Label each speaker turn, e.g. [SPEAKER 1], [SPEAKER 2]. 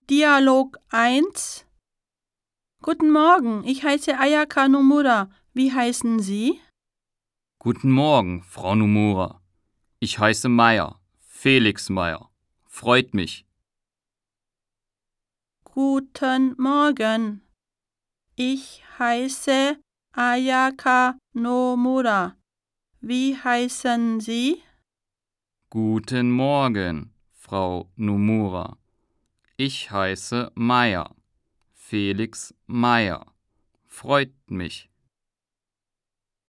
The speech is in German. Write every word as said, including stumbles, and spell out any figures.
[SPEAKER 1] Dialog eins. Guten Morgen, ich heiße Ayaka Nomura. Wie heißen Sie?
[SPEAKER 2] Guten Morgen, Frau Nomura. Ich heiße Meier, Felix Meier. Freut mich.
[SPEAKER 1] Guten Morgen, ich heiße Ayaka Nomura. Wie heißen Sie?
[SPEAKER 2] Guten Morgen, Frau Nomura. Ich heiße Meier, Felix Meier. Freut mich.